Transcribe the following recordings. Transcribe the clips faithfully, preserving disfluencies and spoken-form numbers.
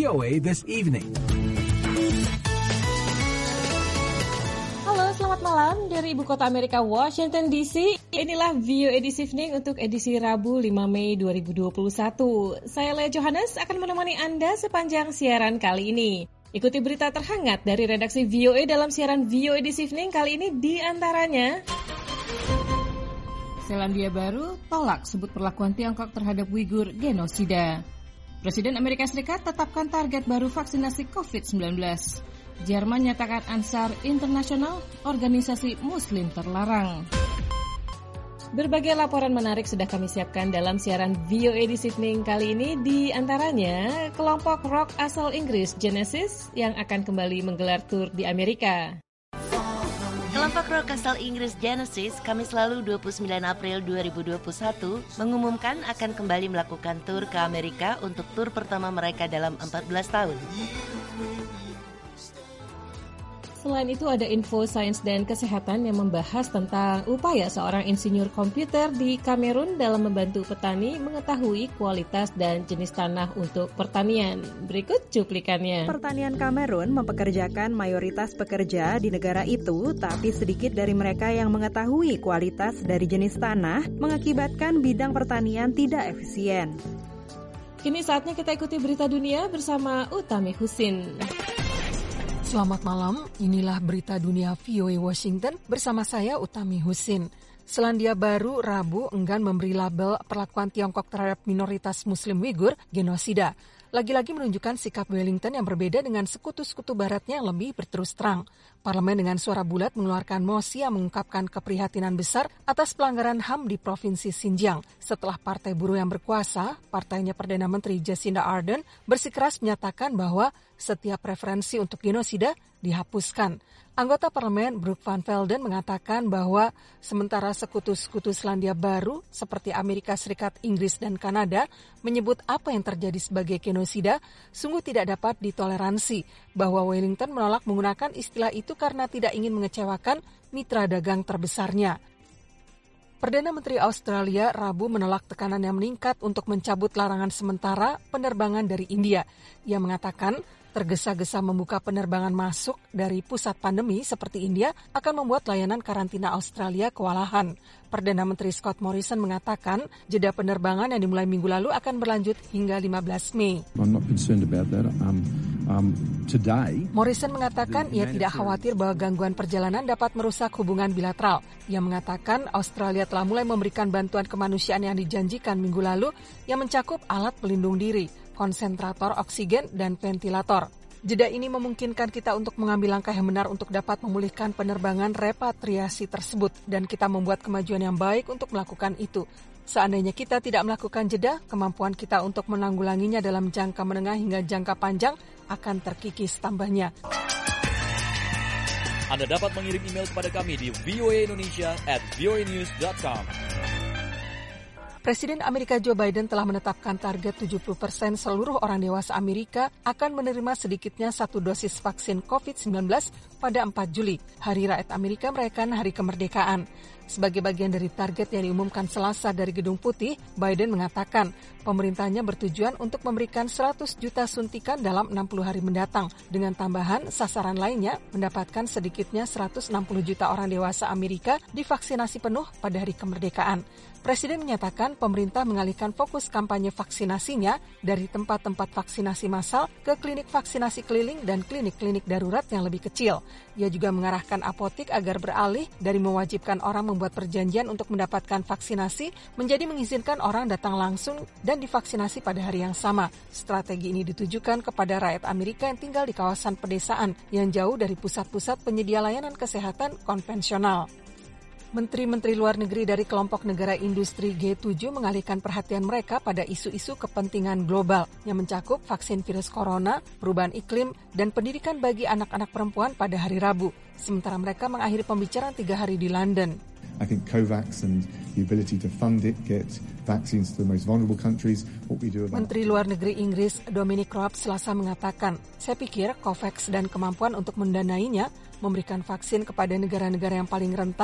O A This Evening. Halo, selamat malam dari ibu kota Amerika, Washington D C. Inilah V O A This Evening untuk edisi Rabu lima Mei dua ribu dua puluh satu. Saya Lea Johannes akan menemani Anda sepanjang siaran kali ini. Ikuti berita terhangat dari redaksi V O A dalam siaran V O A This Evening kali ini, di antaranya: Selandia Baru tolak sebut perlakuan Tiongkok terhadap Uighur genosida. Presiden Amerika Serikat tetapkan target baru vaksinasi covid sembilan belas. Jerman nyatakan Ansar Internasional, organisasi Muslim terlarang. Berbagai laporan menarik sudah kami siapkan dalam siaran V O A This Evening kali ini, di antaranya kelompok rock asal Inggris Genesis yang akan kembali menggelar tur di Amerika. Kelompok rock asal Inggris Genesis Kamis lalu dua puluh sembilan April dua ribu dua puluh satu mengumumkan akan kembali melakukan tur ke Amerika untuk tur pertama mereka dalam empat belas tahun. Selain itu ada info sains dan kesehatan yang membahas tentang upaya seorang insinyur komputer di Kamerun dalam membantu petani mengetahui kualitas dan jenis tanah untuk pertanian. Berikut cuplikannya. Pertanian Kamerun mempekerjakan mayoritas pekerja di negara itu, tapi sedikit dari mereka yang mengetahui kualitas dari jenis tanah mengakibatkan bidang pertanian tidak efisien. Kini saatnya kita ikuti berita dunia bersama Utami Husin. Selamat malam, inilah berita dunia V O A Washington bersama saya Utami Husin. Selandia Baru Rabu enggan memberi label perlakuan Tiongkok terhadap minoritas Muslim Uighur genosida. Lagi-lagi menunjukkan sikap Wellington yang berbeda dengan sekutu-sekutu baratnya yang lebih berterus terang. Parlemen dengan suara bulat mengeluarkan mosi yang mengungkapkan keprihatinan besar atas pelanggaran H A M di Provinsi Xinjiang. Setelah Partai Buruh yang berkuasa, partainya Perdana Menteri Jacinda Ardern bersikeras menyatakan bahwa setiap referensi untuk genosida dihapuskan. Anggota parlemen Brooke Van Velden mengatakan bahwa sementara sekutu-sekutu Selandia Baru seperti Amerika Serikat, Inggris, dan Kanada menyebut apa yang terjadi sebagai genosida, sungguh tidak dapat ditoleransi, bahwa Wellington menolak menggunakan istilah itu karena tidak ingin mengecewakan mitra dagang terbesarnya. Perdana Menteri Australia Rabu menolak tekanan yang meningkat untuk mencabut larangan sementara penerbangan dari India. Ia mengatakan tergesa-gesa membuka penerbangan masuk dari pusat pandemi seperti India akan membuat layanan karantina Australia kewalahan. Perdana Menteri Scott Morrison mengatakan jeda penerbangan yang dimulai minggu lalu akan berlanjut hingga lima belas Mei. I'm not concerned about that. Um, um, today, Morrison mengatakan ia tidak khawatir bahwa gangguan perjalanan dapat merusak hubungan bilateral. Ia mengatakan Australia telah mulai memberikan bantuan kemanusiaan yang dijanjikan minggu lalu yang mencakup alat pelindung diri, konsentrator oksigen, dan ventilator. Jeda ini memungkinkan kita untuk mengambil langkah yang benar untuk dapat memulihkan penerbangan repatriasi tersebut, dan kita membuat kemajuan yang baik untuk melakukan itu. Seandainya kita tidak melakukan jeda, kemampuan kita untuk menanggulanginya dalam jangka menengah hingga jangka panjang akan terkikis, tambahnya. Anda dapat mengirim email kepada kami di voaindonesia at voanews dot com. Presiden Amerika Joe Biden telah menetapkan target tujuh puluh persen seluruh orang dewasa Amerika akan menerima sedikitnya satu dosis vaksin covid sembilan belas pada empat Juli, Hari Rakyat Amerika merayakan Hari Kemerdekaan. Sebagai bagian dari target yang diumumkan Selasa dari Gedung Putih, Biden mengatakan pemerintahnya bertujuan untuk memberikan seratus juta suntikan dalam enam puluh hari mendatang, dengan tambahan sasaran lainnya mendapatkan sedikitnya seratus enam puluh juta orang dewasa Amerika divaksinasi penuh pada Hari Kemerdekaan. Presiden menyatakan pemerintah mengalihkan fokus kampanye vaksinasinya dari tempat-tempat vaksinasi massal ke klinik vaksinasi keliling dan klinik-klinik darurat yang lebih kecil. Ia juga mengarahkan apotik agar beralih dari mewajibkan orang membuat perjanjian untuk mendapatkan vaksinasi menjadi mengizinkan orang datang langsung dan divaksinasi pada hari yang sama. Strategi ini ditujukan kepada rakyat Amerika yang tinggal di kawasan pedesaan yang jauh dari pusat-pusat penyedia layanan kesehatan konvensional. Menteri-menteri luar negeri dari kelompok negara industri G tujuh mengalihkan perhatian mereka pada isu-isu kepentingan global yang mencakup vaksin virus corona, perubahan iklim, dan pendidikan bagi anak-anak perempuan pada hari Rabu. Sementara mereka mengakhiri pembicaraan tiga hari di London. I think COVAX and the ability to fund it, get vaccines to the most vulnerable countries, what we do about... Menteri Luar Negeri Inggris Dominic Raab Selasa mengatakan, saya pikir COVAX dan kemampuan untuk mendanainya, memberikan vaksin kepada negara-negara yang paling rentan,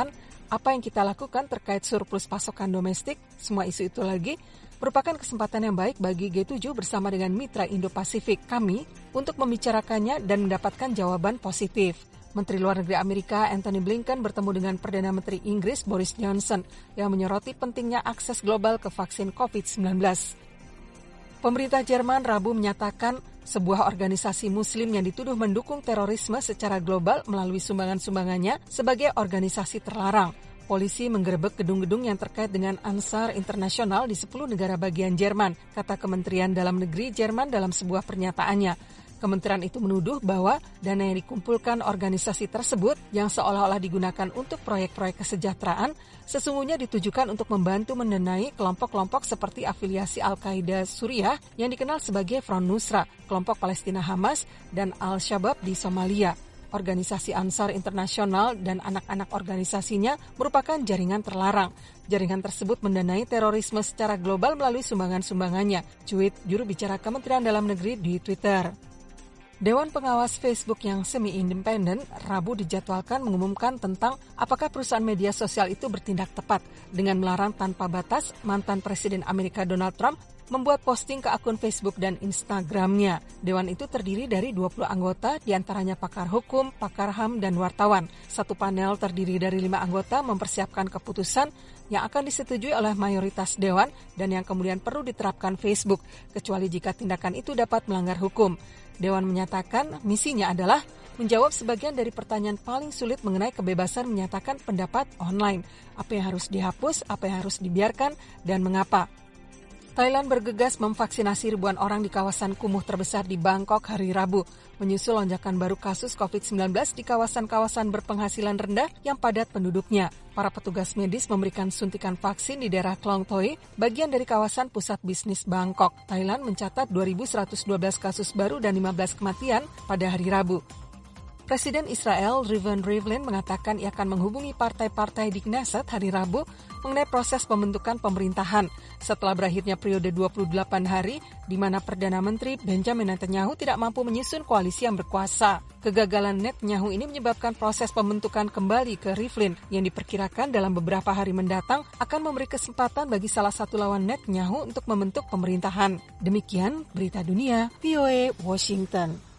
Apa yang kita lakukan terkait surplus pasokan domestik, semua isu itu lagi, merupakan kesempatan yang baik bagi G tujuh bersama dengan mitra Indo-Pasifik kami untuk membicarakannya dan mendapatkan jawaban positif. Menteri Luar Negeri Amerika Antony Blinken bertemu dengan Perdana Menteri Inggris Boris Johnson yang menyoroti pentingnya akses global ke vaksin covid sembilan belas. Pemerintah Jerman Rabu menyatakan sebuah organisasi muslim yang dituduh mendukung terorisme secara global melalui sumbangan-sumbangannya sebagai organisasi terlarang. Polisi menggerebek gedung-gedung yang terkait dengan Ansar Internasional di sepuluh negara bagian Jerman, kata Kementerian Dalam Negeri Jerman dalam sebuah pernyataannya. Kementerian itu menuduh bahwa dana yang dikumpulkan organisasi tersebut yang seolah-olah digunakan untuk proyek-proyek kesejahteraan sesungguhnya ditujukan untuk membantu mendanai kelompok-kelompok seperti afiliasi Al-Qaeda Suriah yang dikenal sebagai Front Nusra, kelompok Palestina Hamas, dan Al-Shabaab di Somalia. Organisasi Ansar Internasional dan anak-anak organisasinya merupakan jaringan terlarang. Jaringan tersebut mendanai terorisme secara global melalui sumbangan-sumbangannya, cuit juru bicara Kementerian Dalam Negeri di Twitter. Dewan Pengawas Facebook yang semi-independen Rabu dijadwalkan mengumumkan tentang apakah perusahaan media sosial itu bertindak tepat dengan melarang tanpa batas mantan Presiden Amerika Donald Trump membuat posting ke akun Facebook dan Instagram-nya. Dewan itu terdiri dari dua puluh anggota, diantaranya pakar hukum, pakar H A M, dan wartawan. Satu panel terdiri dari lima anggota mempersiapkan keputusan yang akan disetujui oleh mayoritas Dewan dan yang kemudian perlu diterapkan Facebook, kecuali jika tindakan itu dapat melanggar hukum. Dewan menyatakan misinya adalah menjawab sebagian dari pertanyaan paling sulit mengenai kebebasan menyatakan pendapat online. Apa yang harus dihapus, apa yang harus dibiarkan, dan mengapa. Thailand bergegas memvaksinasi ribuan orang di kawasan kumuh terbesar di Bangkok hari Rabu, menyusul lonjakan baru kasus covid sembilan belas di kawasan-kawasan berpenghasilan rendah yang padat penduduknya. Para petugas medis memberikan suntikan vaksin di daerah Klong Toi, bagian dari kawasan pusat bisnis Bangkok. Thailand mencatat dua ribu seratus dua belas kasus baru dan lima belas kematian pada hari Rabu. Presiden Israel Reuven Rivlin mengatakan ia akan menghubungi partai-partai di Knesset hari Rabu mengenai proses pembentukan pemerintahan setelah berakhirnya periode dua puluh delapan hari di mana Perdana Menteri Benjamin Netanyahu tidak mampu menyusun koalisi yang berkuasa. Kegagalan Netanyahu ini menyebabkan proses pembentukan kembali ke Rivlin yang diperkirakan dalam beberapa hari mendatang akan memberi kesempatan bagi salah satu lawan Netanyahu untuk membentuk pemerintahan. Demikian berita dunia V O A Washington.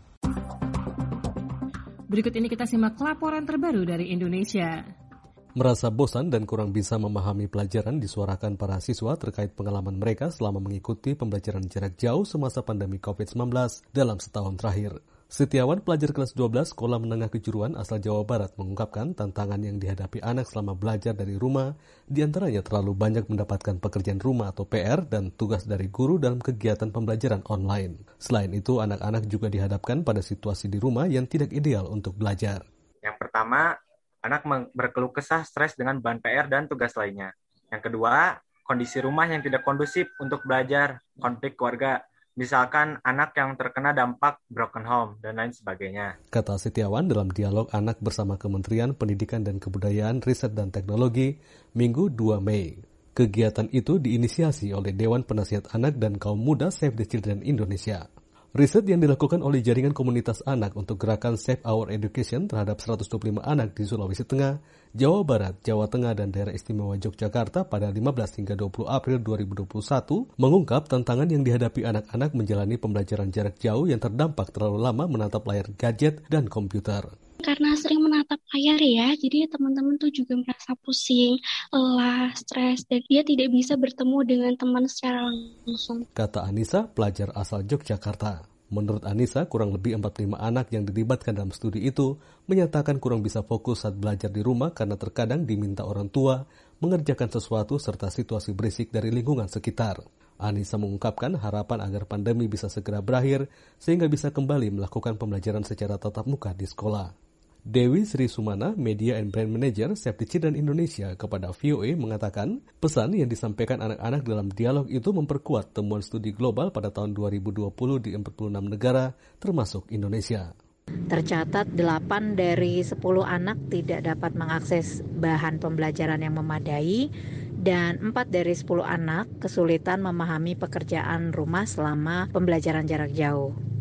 Berikut ini kita simak laporan terbaru dari Indonesia. Merasa bosan dan kurang bisa memahami pelajaran disuarakan para siswa terkait pengalaman mereka selama mengikuti pembelajaran jarak jauh semasa pandemi covid sembilan belas dalam setahun terakhir. Setiawan, pelajar kelas dua belas Sekolah Menengah Kejuruan asal Jawa Barat, mengungkapkan tantangan yang dihadapi anak selama belajar dari rumah, diantaranya terlalu banyak mendapatkan pekerjaan rumah atau P R dan tugas dari guru dalam kegiatan pembelajaran online. Selain itu, anak-anak juga dihadapkan pada situasi di rumah yang tidak ideal untuk belajar. Yang pertama, anak berkeluh kesah stres dengan beban P R dan tugas lainnya. Yang kedua, kondisi rumah yang tidak kondusif untuk belajar, konflik keluarga. Misalkan anak yang terkena dampak broken home dan lain sebagainya. Kata Setiawan dalam dialog anak bersama Kementerian Pendidikan dan Kebudayaan, Riset dan Teknologi, Minggu dua Mei. Kegiatan itu diinisiasi oleh Dewan Penasihat Anak dan Kaum Muda Save the Children Indonesia. Riset yang dilakukan oleh Jaringan Komunitas Anak untuk gerakan Save Our Education terhadap seratus dua puluh lima anak di Sulawesi Tengah, Jawa Barat, Jawa Tengah, dan Daerah Istimewa Yogyakarta pada lima belas hingga dua puluh April dua ribu dua puluh satu mengungkap tantangan yang dihadapi anak-anak menjalani pembelajaran jarak jauh yang terdampak terlalu lama menatap layar gadget dan komputer. Karena sering menatap layar ya, jadi teman-teman tuh juga merasa pusing, lelah, stres, dan dia tidak bisa bertemu dengan teman secara langsung. Kata Anissa, pelajar asal Yogyakarta. Menurut Anissa, kurang lebih empat puluh lima anak yang dilibatkan dalam studi itu menyatakan kurang bisa fokus saat belajar di rumah karena terkadang diminta orang tua mengerjakan sesuatu serta situasi berisik dari lingkungan sekitar. Anissa mengungkapkan harapan agar pandemi bisa segera berakhir sehingga bisa kembali melakukan pembelajaran secara tatap muka di sekolah. Dewi Sri Sumana, Media and Brand Manager Save the Children Indonesia, kepada V O A mengatakan pesan yang disampaikan anak-anak dalam dialog itu memperkuat temuan studi global pada tahun dua ribu dua puluh di empat puluh enam negara termasuk Indonesia. Tercatat delapan dari sepuluh anak tidak dapat mengakses bahan pembelajaran yang memadai dan empat dari sepuluh anak kesulitan memahami pekerjaan rumah selama pembelajaran jarak jauh.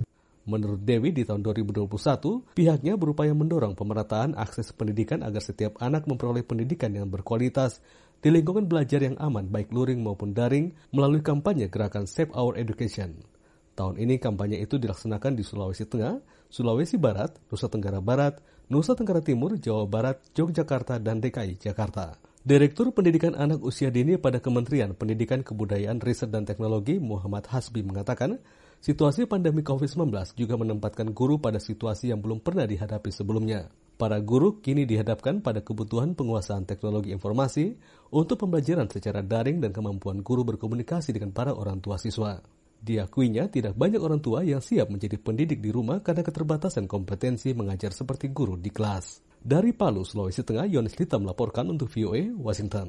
Menurut Dewi, di tahun dua ribu dua puluh satu, pihaknya berupaya mendorong pemerataan akses pendidikan agar setiap anak memperoleh pendidikan yang berkualitas di lingkungan belajar yang aman, baik luring maupun daring, melalui kampanye gerakan Save Our Education. Tahun ini kampanye itu dilaksanakan di Sulawesi Tengah, Sulawesi Barat, Nusa Tenggara Barat, Nusa Tenggara Timur, Jawa Barat, Yogyakarta, dan D K I Jakarta. Direktur Pendidikan Anak Usia Dini pada Kementerian Pendidikan, Kebudayaan, Riset, dan Teknologi Muhammad Hasbi mengatakan, situasi pandemi covid sembilan belas juga menempatkan guru pada situasi yang belum pernah dihadapi sebelumnya. Para guru kini dihadapkan pada kebutuhan penguasaan teknologi informasi untuk pembelajaran secara daring dan kemampuan guru berkomunikasi dengan para orang tua siswa. Diakuinya tidak banyak orang tua yang siap menjadi pendidik di rumah karena keterbatasan kompetensi mengajar seperti guru di kelas. Dari Palu, Sulawesi Tengah, Yones Lita melaporkan untuk V O A, Washington.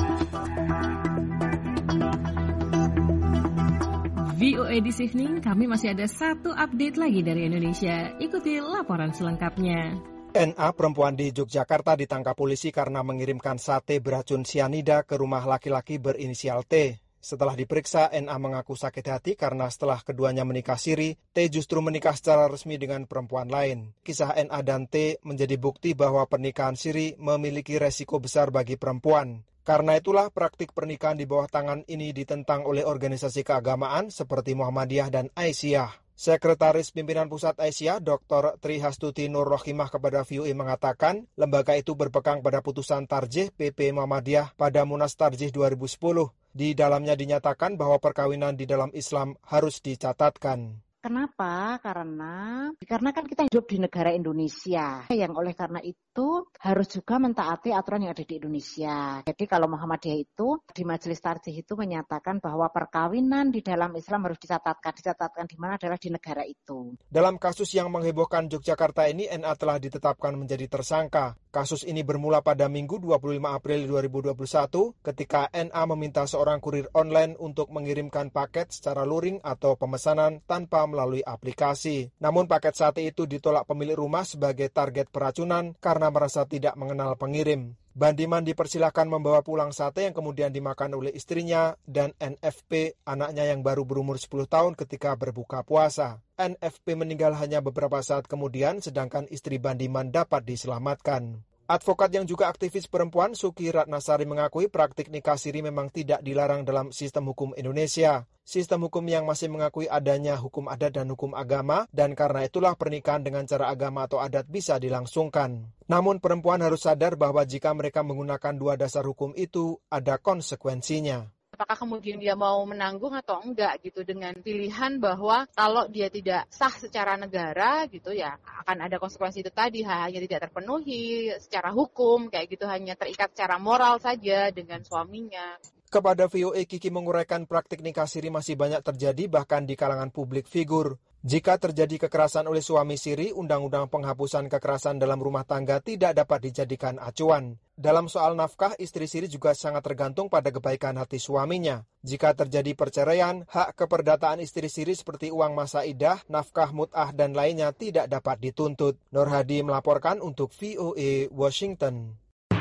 V O A This Evening, kami masih ada satu update lagi dari Indonesia. Ikuti laporan selengkapnya. N A, perempuan di Yogyakarta, ditangkap polisi karena mengirimkan sate beracun sianida ke rumah laki-laki berinisial T. Setelah diperiksa, N A mengaku sakit hati karena setelah keduanya menikah siri, T justru menikah secara resmi dengan perempuan lain. Kisah N A dan T menjadi bukti bahwa pernikahan siri memiliki resiko besar bagi perempuan. Karena itulah praktik pernikahan di bawah tangan ini ditentang oleh organisasi keagamaan seperti Muhammadiyah dan Aisyah. Sekretaris Pimpinan Pusat Aisyah, Doktor Tri Hastuti Nur Rohimah kepada V O A mengatakan, lembaga itu berpegang pada putusan Tarjih P P Muhammadiyah pada Munas Tarjih dua ribu sepuluh. Di dalamnya dinyatakan bahwa perkawinan di dalam Islam harus dicatatkan. Kenapa? Karena karena kan kita hidup di negara Indonesia, yang oleh karena itu harus juga mentaati aturan yang ada di Indonesia. Jadi kalau Muhammadiyah itu di Majelis Tarjih itu menyatakan bahwa perkawinan di dalam Islam harus dicatatkan. Dicatatkan di mana adalah di negara itu. Dalam kasus yang menghebohkan Yogyakarta ini, N A telah ditetapkan menjadi tersangka. Kasus ini bermula pada Minggu dua puluh lima April dua ribu dua puluh satu ketika N A meminta seorang kurir online untuk mengirimkan paket secara luring atau pemesanan tanpa melalui aplikasi. Namun paket sate itu ditolak pemilik rumah sebagai target peracunan karena merasa tidak mengenal pengirim. Bandiman dipersilakan membawa pulang sate yang kemudian dimakan oleh istrinya dan N F P, anaknya yang baru berumur sepuluh tahun ketika berbuka puasa. N F P meninggal hanya beberapa saat kemudian, sedangkan istri Bandiman dapat diselamatkan. Advokat yang juga aktivis perempuan Suki Ratnasari mengakui praktik nikah siri memang tidak dilarang dalam sistem hukum Indonesia. Sistem hukum yang masih mengakui adanya hukum adat dan hukum agama, dan karena itulah pernikahan dengan cara agama atau adat bisa dilangsungkan. Namun perempuan harus sadar bahwa jika mereka menggunakan dua dasar hukum itu, ada konsekuensinya. Apakah kemudian dia mau menanggung atau enggak gitu dengan pilihan bahwa kalau dia tidak sah secara negara gitu ya akan ada konsekuensi itu tadi, hanya tidak terpenuhi secara hukum kayak gitu, hanya terikat secara moral saja dengan suaminya. Kepada V O A, Kiki menguraikan praktik nikah siri masih banyak terjadi bahkan di kalangan publik figur. Jika terjadi kekerasan oleh suami siri, Undang-Undang Penghapusan Kekerasan dalam Rumah Tangga tidak dapat dijadikan acuan. Dalam soal nafkah, istri siri juga sangat tergantung pada kebaikan hati suaminya. Jika terjadi perceraian, hak keperdataan istri siri seperti uang masa idah, nafkah mut'ah, dan lainnya tidak dapat dituntut. Nur Hadi melaporkan untuk V O A Washington.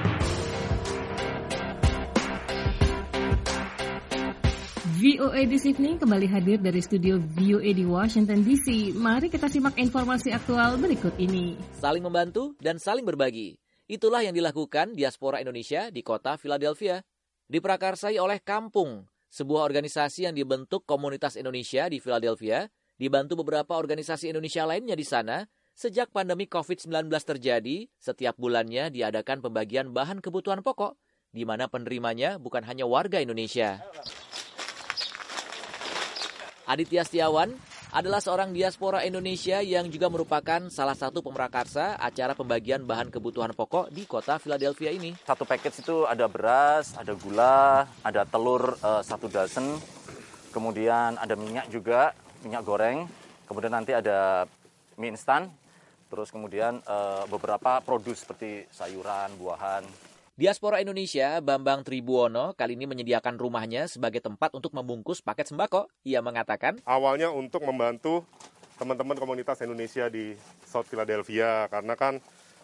V O A This Evening kembali hadir dari studio V O A di Washington D C. Mari kita simak informasi aktual berikut ini. Saling membantu dan saling berbagi. Itulah yang dilakukan diaspora Indonesia di kota Philadelphia. Diprakarsai oleh Kampung, sebuah organisasi yang dibentuk komunitas Indonesia di Philadelphia, dibantu beberapa organisasi Indonesia lainnya di sana. Sejak pandemi covid sembilan belas terjadi, setiap bulannya diadakan pembagian bahan kebutuhan pokok, di mana penerimanya bukan hanya warga Indonesia. Aditya Setiawan adalah seorang diaspora Indonesia yang juga merupakan salah satu pemrakarsa acara pembagian bahan kebutuhan pokok di kota Philadelphia ini. Satu paket itu ada beras, ada gula, ada telur uh, satu dozen, kemudian ada minyak juga, minyak goreng, kemudian nanti ada mie instan, terus kemudian uh, beberapa produk seperti sayuran, buahan. Diaspora Indonesia, Bambang Tribuono, kali ini menyediakan rumahnya sebagai tempat untuk membungkus paket sembako. Ia mengatakan, awalnya untuk membantu teman-teman komunitas Indonesia di South Philadelphia, karena kan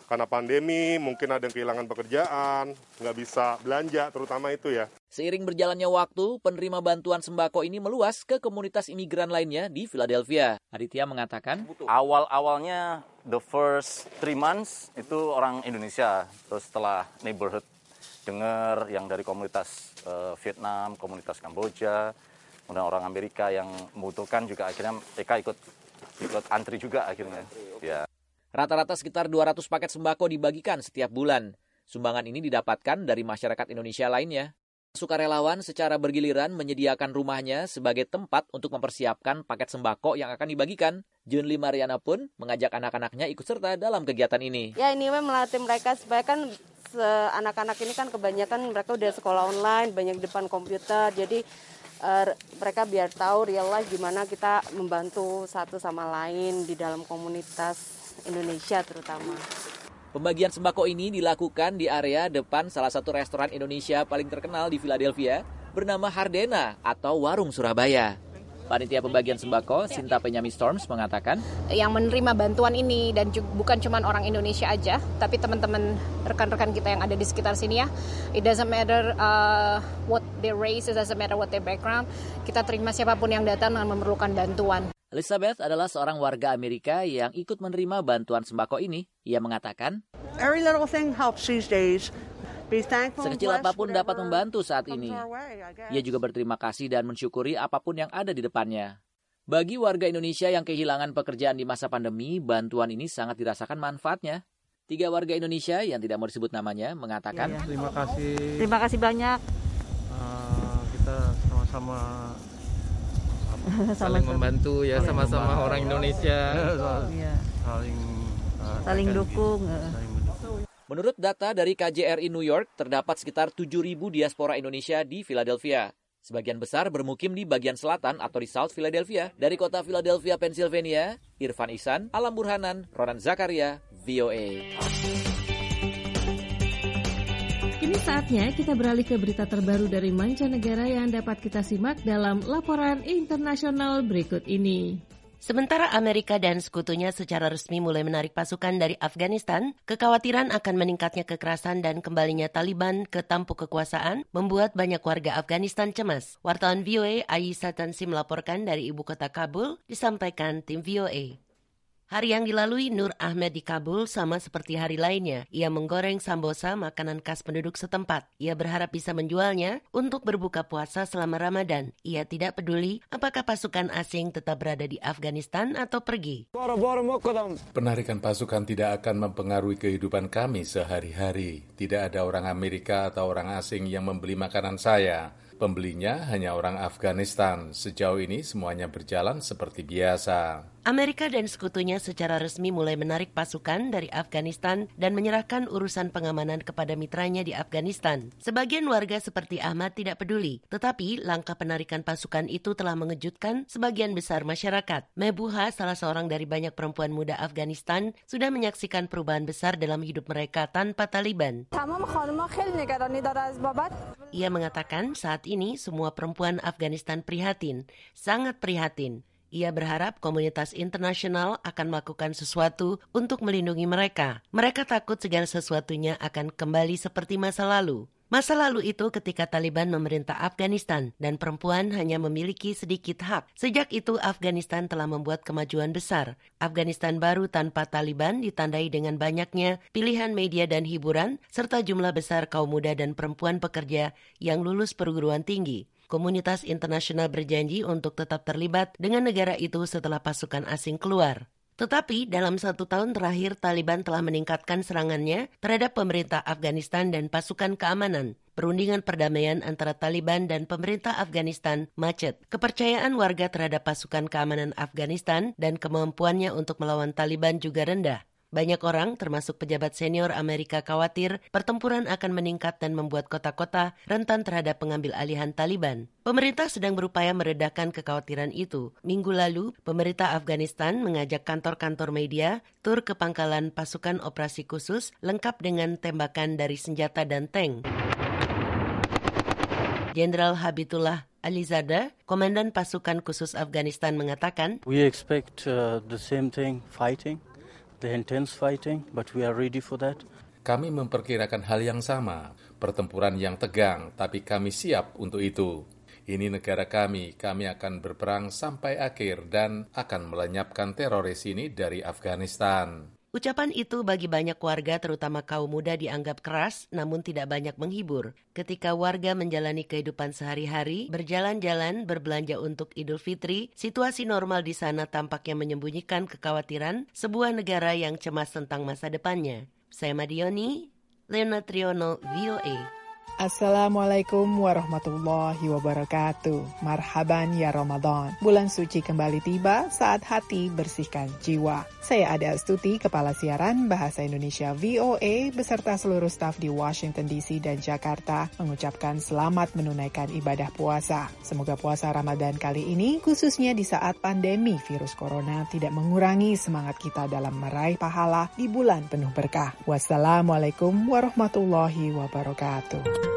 Karena pandemi, mungkin ada yang kehilangan pekerjaan, nggak bisa belanja, terutama itu ya. Seiring berjalannya waktu, penerima bantuan sembako ini meluas ke komunitas imigran lainnya di Philadelphia. Aditya mengatakan, awal-awalnya the first three months itu orang Indonesia. Terus setelah neighborhood dengar yang dari komunitas uh, Vietnam, komunitas Kamboja, kemudian orang Amerika yang membutuhkan juga akhirnya mereka ikut ikut antri juga akhirnya. Ya. Rata-rata sekitar dua ratus paket sembako dibagikan setiap bulan. Sumbangan ini didapatkan dari masyarakat Indonesia lainnya. Sukarelawan secara bergiliran menyediakan rumahnya sebagai tempat untuk mempersiapkan paket sembako yang akan dibagikan. Junli Mariana pun mengajak anak-anaknya ikut serta dalam kegiatan ini. Ya, ini melatih mereka supaya kan anak-anak ini kan kebanyakan mereka udah sekolah online, banyak di depan komputer. Jadi uh, mereka biar tahu real life gimana kita membantu satu sama lain di dalam komunitas Indonesia terutama. Pembagian sembako ini dilakukan di area depan salah satu restoran Indonesia paling terkenal di Philadelphia bernama Hardena atau Warung Surabaya. Panitia pembagian sembako, Sinta Penyami Storms, mengatakan yang menerima bantuan ini dan juga, bukan cuma orang Indonesia aja, tapi teman-teman rekan-rekan kita yang ada di sekitar sini ya. It doesn't matter uh, what their race, it doesn't matter what their background. Kita terima siapapun yang datang dan memerlukan bantuan. Elizabeth adalah seorang warga Amerika yang ikut menerima bantuan sembako ini. Ia mengatakan, every little thing helps these days. Sekecil apapun dapat membantu saat ini. Ia juga berterima kasih dan mensyukuri apapun yang ada di depannya. Bagi warga Indonesia yang kehilangan pekerjaan di masa pandemi, bantuan ini sangat dirasakan manfaatnya. Tiga warga Indonesia yang tidak mau disebut namanya mengatakan, ya, terima kasih. Terima kasih banyak. Uh, kita sama-sama saling membantu ya, saling sama-sama membantu. Orang Indonesia. Ya. Saling uh, saling dukung. Saling Menurut data dari K J R I New York, terdapat sekitar tujuh ribu diaspora Indonesia di Philadelphia. Sebagian besar bermukim di bagian selatan atau di South Philadelphia. Dari kota Philadelphia, Pennsylvania, Irfan Ihsan, Alam Burhanan, Ronan Zakaria, V O A. Kini saatnya kita beralih ke berita terbaru dari mancanegara yang dapat kita simak dalam laporan internasional berikut ini. Sementara Amerika dan sekutunya secara resmi mulai menarik pasukan dari Afghanistan, kekhawatiran akan meningkatnya kekerasan dan kembalinya Taliban ke tampuk kekuasaan membuat banyak warga Afghanistan cemas. Wartawan V O A Ayesha Tansi melaporkan dari ibu kota Kabul, disampaikan tim V O A. Hari yang dilalui Nur Ahmed di Kabul sama seperti hari lainnya. Ia menggoreng sambosa, makanan khas penduduk setempat. Ia berharap bisa menjualnya untuk berbuka puasa selama Ramadan. Ia tidak peduli apakah pasukan asing tetap berada di Afghanistan atau pergi. Penarikan pasukan tidak akan mempengaruhi kehidupan kami sehari-hari. Tidak ada orang Amerika atau orang asing yang membeli makanan saya. Pembelinya hanya orang Afghanistan. Sejauh ini semuanya berjalan seperti biasa. Amerika dan sekutunya secara resmi mulai menarik pasukan dari Afghanistan dan menyerahkan urusan pengamanan kepada mitranya di Afghanistan. Sebagian warga seperti Ahmad tidak peduli, tetapi langkah penarikan pasukan itu telah mengejutkan sebagian besar masyarakat. Mebuha, salah seorang dari banyak perempuan muda Afghanistan, sudah menyaksikan perubahan besar dalam hidup mereka tanpa Taliban. Ia mengatakan saat ini semua perempuan Afghanistan prihatin, sangat prihatin. Ia berharap komunitas internasional akan melakukan sesuatu untuk melindungi mereka. Mereka takut segala sesuatunya akan kembali seperti masa lalu. Masa lalu itu ketika Taliban memerintah Afghanistan dan perempuan hanya memiliki sedikit hak. Sejak itu Afghanistan telah membuat kemajuan besar. Afghanistan baru tanpa Taliban ditandai dengan banyaknya pilihan media dan hiburan serta jumlah besar kaum muda dan perempuan pekerja yang lulus perguruan tinggi. Komunitas internasional berjanji untuk tetap terlibat dengan negara itu setelah pasukan asing keluar. Tetapi dalam satu tahun terakhir Taliban telah meningkatkan serangannya terhadap pemerintah Afghanistan dan pasukan keamanan. Perundingan perdamaian antara Taliban dan pemerintah Afghanistan macet. Kepercayaan warga terhadap pasukan keamanan Afghanistan dan kemampuannya untuk melawan Taliban juga rendah. Banyak orang, termasuk pejabat senior Amerika, khawatir pertempuran akan meningkat dan membuat kota-kota rentan terhadap pengambil alihan Taliban. Pemerintah sedang berupaya meredakan kekhawatiran itu. Minggu lalu, pemerintah Afghanistan mengajak kantor-kantor media tur ke pangkalan pasukan operasi khusus lengkap dengan tembakan dari senjata dan tank. Jenderal Habibullah Alizada, Komandan Pasukan Khusus Afghanistan, mengatakan, We expect uh, the same thing, fighting. The intense fighting, but we are ready for that. Kami memperkirakan hal yang sama, pertempuran yang tegang, tapi kami siap untuk itu. Ini negara kami, kami akan berperang sampai akhir dan akan melenyapkan teroris ini dari Afghanistan. Ucapan itu bagi banyak warga, terutama kaum muda, dianggap keras namun tidak banyak menghibur. Ketika warga menjalani kehidupan sehari-hari, berjalan-jalan, berbelanja untuk Idul Fitri, situasi normal di sana tampaknya menyembunyikan kekhawatiran sebuah negara yang cemas tentang masa depannya. Saya Madioni, Leona Triono, V O A. Assalamualaikum warahmatullahi wabarakatuh. Marhaban ya Ramadan. Bulan suci kembali tiba saat hati bersihkan jiwa. Saya Ada Astuti, Kepala Siaran Bahasa Indonesia V O A beserta seluruh staf di Washington D C dan Jakarta mengucapkan selamat menunaikan ibadah puasa. Semoga puasa Ramadan kali ini, khususnya di saat pandemi virus corona, tidak mengurangi semangat kita dalam meraih pahala di bulan penuh berkah. Wassalamualaikum warahmatullahi wabarakatuh.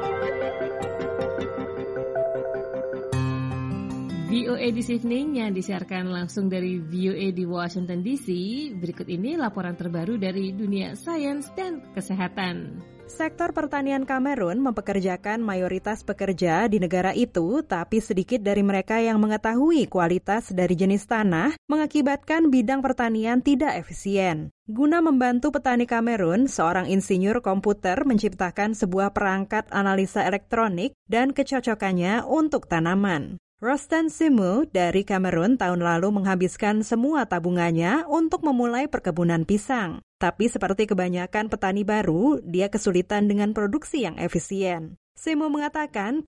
V O A This Evening yang disiarkan langsung dari V O A di Washington D C. Berikut ini laporan terbaru dari dunia sains dan kesehatan. Sektor pertanian Kamerun mempekerjakan mayoritas pekerja di negara itu, tapi sedikit dari mereka yang mengetahui kualitas dari jenis tanah mengakibatkan bidang pertanian tidak efisien. Guna membantu petani Kamerun, seorang insinyur komputer menciptakan sebuah perangkat analisa elektronik dan kecocokannya untuk tanaman. Rostan Simu dari Kamerun tahun lalu menghabiskan semua tabungannya untuk memulai perkebunan pisang. Tapi seperti kebanyakan petani baru, dia kesulitan dengan produksi yang efisien. Simu mengatakan,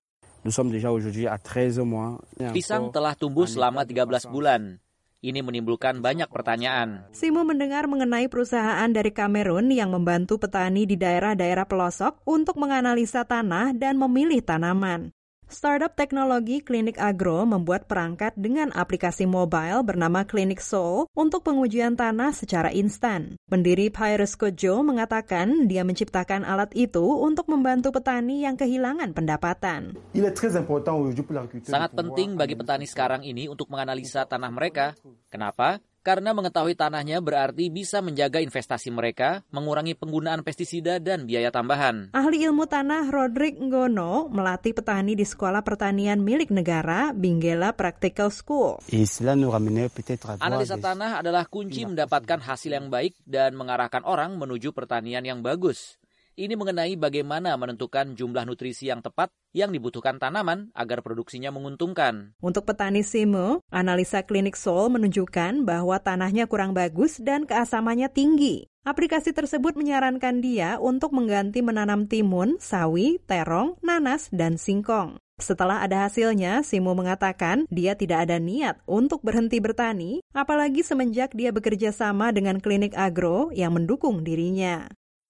pisang telah tumbuh selama tiga belas bulan. Ini menimbulkan banyak pertanyaan. Simu mendengar mengenai perusahaan dari Kamerun yang membantu petani di daerah-daerah pelosok untuk menganalisa tanah dan memilih tanaman. Startup teknologi Klinik Agro membuat perangkat dengan aplikasi mobile bernama Klinik Soul untuk pengujian tanah secara instan. Pendiri Pyrus Kojo mengatakan dia menciptakan alat itu untuk membantu petani yang kehilangan pendapatan. Sangat penting bagi petani sekarang ini untuk menganalisa tanah mereka. Kenapa? Karena mengetahui tanahnya berarti bisa menjaga investasi mereka, mengurangi penggunaan pestisida dan biaya tambahan. Ahli ilmu tanah Rodrick Ngono melatih petani di Sekolah Pertanian milik negara, Bingela Practical School. Analisa tanah adalah kunci mendapatkan hasil yang baik dan mengarahkan orang menuju pertanian yang bagus. Ini mengenai bagaimana menentukan jumlah nutrisi yang tepat yang dibutuhkan tanaman agar produksinya menguntungkan. Untuk petani Simu, analisa Klinik Soul menunjukkan bahwa tanahnya kurang bagus dan keasamannya tinggi. Aplikasi tersebut menyarankan dia untuk mengganti menanam timun, sawi, terong, nanas, dan singkong. Setelah ada hasilnya, Simu mengatakan dia tidak ada niat untuk berhenti bertani, apalagi semenjak dia bekerja sama dengan Klinik Agro yang mendukung dirinya.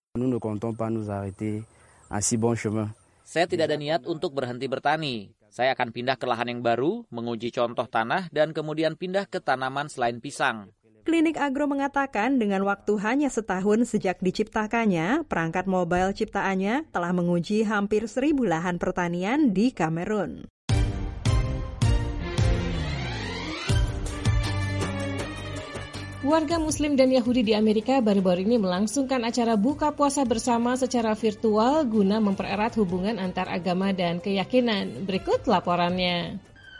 Saya tidak ada niat untuk berhenti bertani. Saya akan pindah ke lahan yang baru, menguji contoh tanah, dan kemudian pindah ke tanaman selain pisang. Klinik Agro mengatakan dengan waktu hanya setahun sejak diciptakannya, perangkat mobile ciptaannya telah menguji hampir seribu lahan pertanian di Kamerun. Warga Muslim dan Yahudi di Amerika baru-baru ini melangsungkan acara buka puasa bersama secara virtual guna mempererat hubungan antar agama dan keyakinan. Berikut laporannya.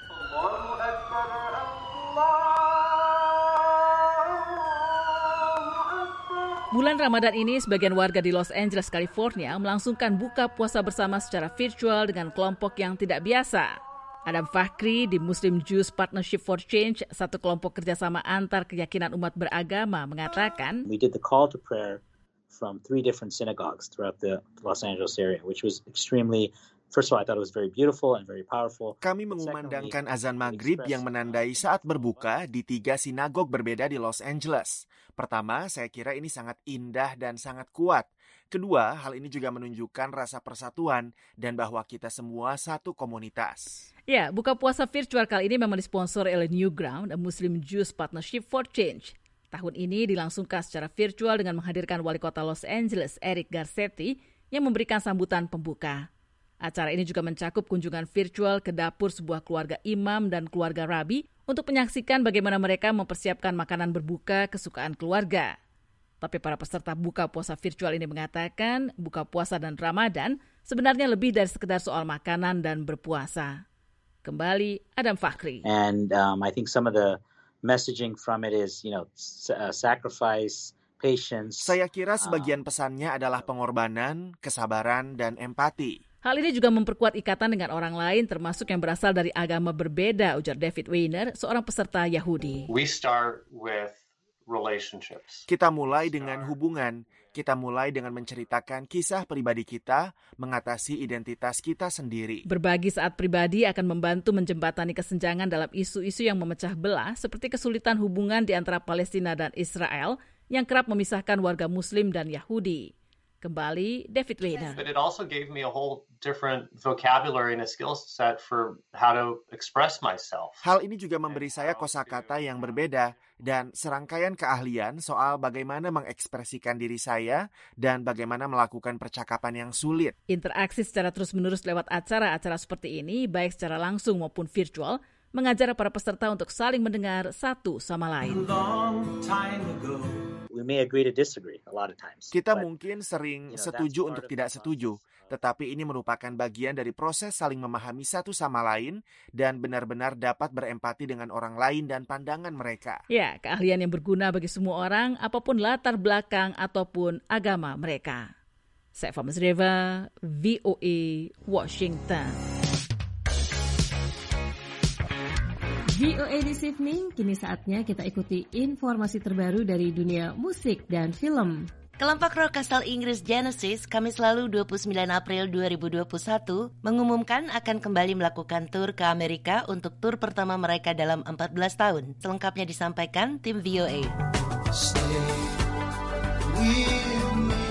Bulan Ramadan ini, sebagian warga di Los Angeles, California melangsungkan buka puasa bersama secara virtual dengan kelompok yang tidak biasa. Adam Fakhri di Muslim Jews Partnership for Change, satu kelompok kerjasama antar keyakinan umat beragama, mengatakan, We did the call to prayer from three different synagogues throughout the Los Angeles area, which was extremely, first of all, I thought it was very beautiful and very powerful. Kami mengumandangkan azan maghrib yang menandai saat berbuka di tiga sinagog berbeda di Los Angeles. Pertama, saya kira ini sangat indah dan sangat kuat. Kedua, hal ini juga menunjukkan rasa persatuan dan bahwa kita semua satu komunitas. Ya, buka puasa virtual kali ini memang disponsori oleh Newground, a Muslim Jews Partnership for Change. Tahun ini dilangsungkan secara virtual dengan menghadirkan Wali Kota Los Angeles, Eric Garcetti, yang memberikan sambutan pembuka. Acara ini juga mencakup kunjungan virtual ke dapur sebuah keluarga imam dan keluarga rabi untuk menyaksikan bagaimana mereka mempersiapkan makanan berbuka kesukaan keluarga. Tapi para peserta buka puasa virtual ini mengatakan buka puasa dan Ramadan sebenarnya lebih dari sekedar soal makanan dan berpuasa. Kembali Adam Fakhri. And um, I think some of the messaging from it is, you know, uh, sacrifice, patience. Saya kira sebagian pesannya adalah pengorbanan, kesabaran, dan empati. Hal ini juga memperkuat ikatan dengan orang lain, termasuk yang berasal dari agama berbeda, ujar David Weiner, seorang peserta Yahudi. We start with relationships. Kita mulai dengan hubungan. Kita mulai dengan menceritakan kisah pribadi kita, mengatasi identitas kita sendiri. Berbagi saat pribadi akan membantu menjembatani kesenjangan dalam isu-isu yang memecah belah, seperti kesulitan hubungan di antara Palestina dan Israel, yang kerap memisahkan warga Muslim dan Yahudi. Kembali David Weiner. But it also gave me a whole different vocabulary and a skill set for how to express myself. Hal ini juga memberi saya kosakata yang berbeda dan serangkaian keahlian soal bagaimana mengekspresikan diri saya dan bagaimana melakukan percakapan yang sulit. Interaksi secara terus-menerus lewat acara-acara seperti ini, baik secara langsung maupun virtual, mengajar para peserta untuk saling mendengar satu sama lain. We may agree to disagree a lot of times. Kita mungkin sering setuju untuk tidak setuju, tetapi ini merupakan bagian dari proses saling memahami satu sama lain dan benar-benar dapat berempati dengan orang lain dan pandangan mereka. Ya, keahlian yang berguna bagi semua orang, apapun latar belakang ataupun agama mereka. Saifa Mazreva, V O A, Washington. V O A This Evening, kini saatnya kita ikuti informasi terbaru dari dunia musik dan film. Kelompok rock asal Inggris Genesis, Kamis lalu dua puluh sembilan April dua ribu dua puluh satu, mengumumkan akan kembali melakukan tur ke Amerika untuk tur pertama mereka dalam empat belas tahun. Selengkapnya disampaikan tim V O A. Stay with me,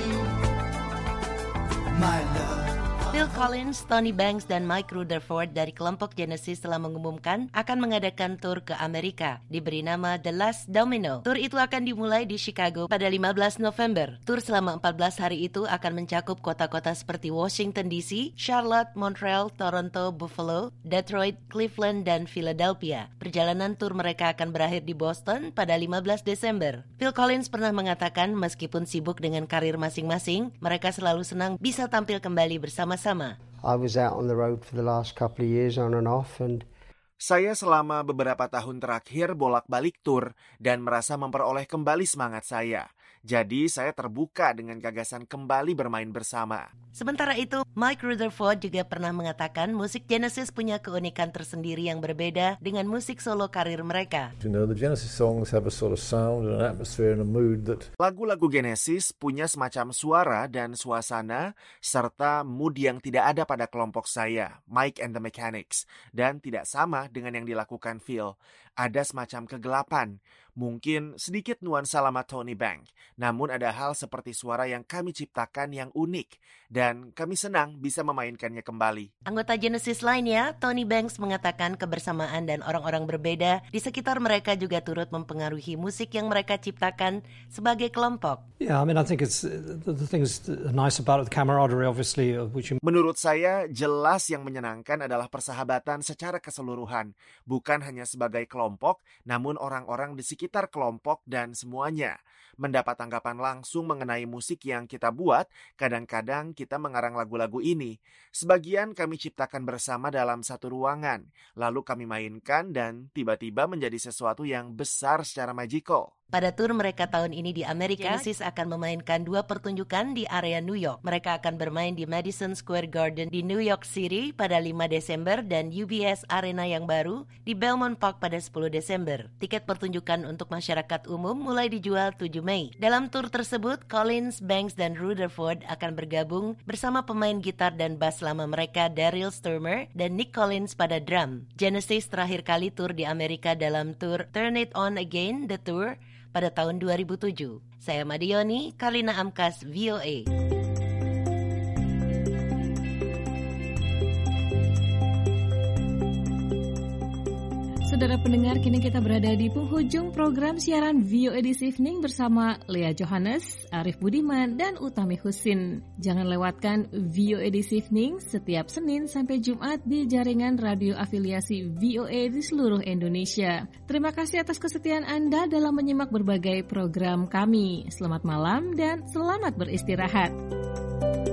my love. Phil Collins, Tony Banks, dan Mike Rutherford dari kelompok Genesis telah mengumumkan akan mengadakan tur ke Amerika, diberi nama The Last Domino. Tur itu akan dimulai di Chicago pada lima belas November. Tur selama empat belas hari itu akan mencakup kota-kota seperti Washington D C, Charlotte, Montreal, Toronto, Buffalo, Detroit, Cleveland, dan Philadelphia. Perjalanan tur mereka akan berakhir di Boston pada lima belas Desember. Phil Collins pernah mengatakan meskipun sibuk dengan karir masing-masing, mereka selalu senang bisa tampil kembali bersama sama. I was out on the road for the last couple of years on and off and saya selama beberapa tahun terakhir bolak-balik tur dan merasa memperoleh kembali semangat saya. Jadi saya terbuka dengan gagasan kembali bermain bersama. Sementara itu, Mike Rutherford juga pernah mengatakan musik Genesis punya keunikan tersendiri yang berbeda dengan musik solo karir mereka. You know, the Genesis songs have a sort of sound and an atmosphere and a mood that lagu-lagu Genesis punya semacam suara dan suasana serta mood yang tidak ada pada kelompok saya, Mike and the Mechanics, dan tidak sama dengan yang dilakukan Phil. Ada semacam kegelapan, mungkin sedikit nuansa lama Tony Banks, namun ada hal seperti suara yang kami ciptakan yang unik, dan kami senang bisa memainkannya kembali. Anggota Genesis lainnya, Tony Banks mengatakan kebersamaan dan orang-orang berbeda di sekitar mereka juga turut mempengaruhi musik yang mereka ciptakan sebagai kelompok. Yeah, I mean, I think it's the, the things nice about it, the camaraderie, obviously, which you... Menurut saya, jelas yang menyenangkan adalah persahabatan secara keseluruhan, bukan hanya sebagai kelompok, namun orang-orang di sekitar kelompok dan semuanya. Mendapat tanggapan langsung mengenai musik yang kita buat, kadang-kadang kita mengarang lagu-lagu ini. Sebagian kami ciptakan bersama dalam satu ruangan, lalu kami mainkan dan tiba-tiba menjadi sesuatu yang besar secara magical. Pada tur mereka tahun ini di Amerika, Genesis akan memainkan dua pertunjukan di area New York. Mereka akan bermain di Madison Square Garden di New York City pada lima Desember dan U B S Arena yang baru di Belmont Park pada sepuluh Desember. Tiket pertunjukan untuk masyarakat umum mulai dijual tujuh Mei. Dalam tur tersebut, Collins, Banks, dan Rutherford akan bergabung bersama pemain gitar dan bass lama mereka Daryl Stuermer dan Nick Collins pada drum. Genesis terakhir kali tur di Amerika dalam tur Turn It On Again, The Tour, pada tahun dua ribu tujuh. Saya Madioni, Karina Amkas, V O A. Saudara pendengar, kini kita berada di penghujung program siaran V O A This Evening bersama Lea Johannes, Arif Budiman, dan Utami Husin. Jangan lewatkan V O A This Evening setiap Senin sampai Jumat di jaringan radio afiliasi V O A di seluruh Indonesia. Terima kasih atas kesetiaan Anda dalam menyimak berbagai program kami. Selamat malam dan selamat beristirahat.